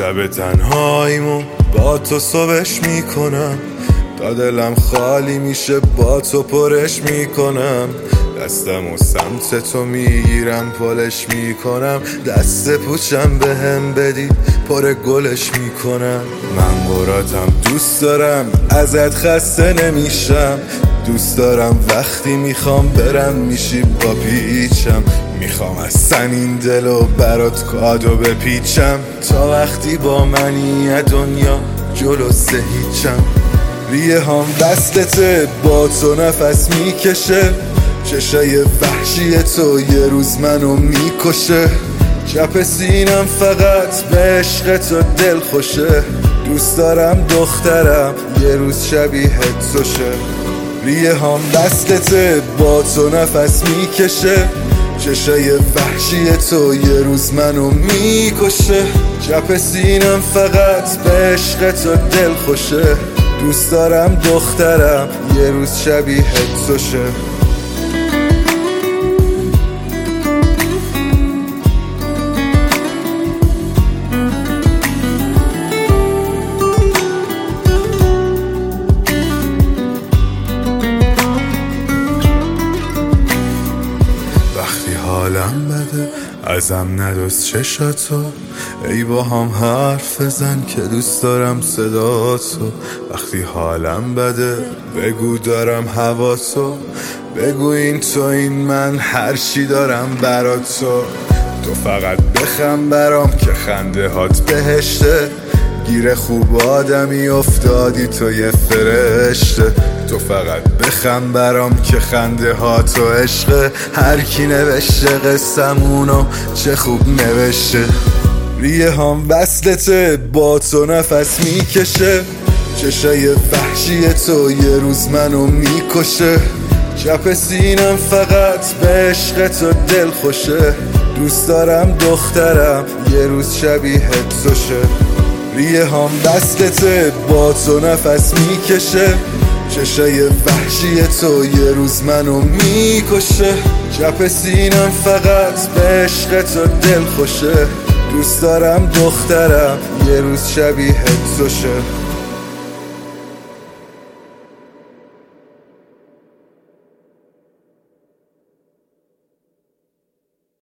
شب تنهاییمو با تو صبحش میکنم، تا دلم خالی میشه با تو پرش میکنم. دستم و سمت تو میگیرم پلش میکنم، دست پوچم به هم بدی پر گلش میکنم. من براتم دوست دارم ازت خسته نمیشم، دوست دارم وقتی میخوام برم میشی با پیچم. میخوام اصلا این دلو برات کادو بپیچم، تا وقتی با منی دنیا جلو سه هیچم. ریه هم دستته با تو نفس میکشه، چشای وحشی تو یه روز منو میکشه. چپ سینم فقط به عشق تو دل خوشه، دوست دارم دخترم یه روز شبیه تو شه. ریه هم دستته با تو نفس میکشه، چشای وحشی تو یه روز منو میکشه. چپ سینم فقط به عشق تو دل خوشه، دوست دارم دخترم یه روز شبیه تو شه. حالم بده ازم ندوز چشاتو، ای با هم حرف بزن که دوست دارم صداتو. وقتی حالم بده بگو دارم هواتو، بگو این تو این من هر چی دارم برات تو فقط بخم برام که خنده هات بهشته، گیر خوب آدمی افتادی تو یه فرشته. تو فقط بخم برام که خنده ها تو عشقه، هر کی نوشته قصمونو چه خوب نوشته. ریه هم وصلته با تو نفس میکشه، چشای وحشی تو یه روز منو میکشه. چپ سینم فقط به عشق تو دل خوشه، دوست دارم دخترم یه روز شبیه تو شه. ریه هم دستته با تو نفس میکشه، چشای وحشی تو یه روز منو میکشه. چپ سینم فقط به عشق تو دل خوشه، دوست دارم دخترم یه روز شبیه تو شه.